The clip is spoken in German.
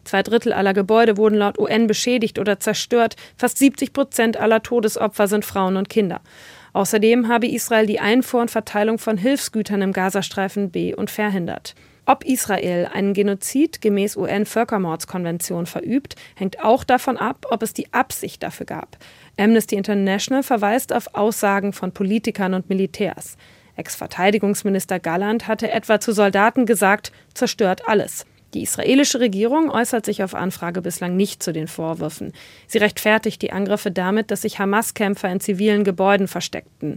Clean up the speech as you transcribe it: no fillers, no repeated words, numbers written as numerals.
2/3 aller Gebäude wurden laut UN beschädigt oder zerstört. Fast 70% aller Todesopfer sind Frauen und Kinder. Außerdem habe Israel die Einfuhr und Verteilung von Hilfsgütern im Gazastreifen verhindert. Ob Israel einen Genozid gemäß UN-Völkermordskonvention verübt, hängt auch davon ab, ob es die Absicht dafür gab. Amnesty International verweist auf Aussagen von Politikern und Militärs. Ex-Verteidigungsminister Galland hatte etwa zu Soldaten gesagt, zerstört alles. Die israelische Regierung äußert sich auf Anfrage bislang nicht zu den Vorwürfen. Sie rechtfertigt die Angriffe damit, dass sich Hamas-Kämpfer in zivilen Gebäuden versteckten.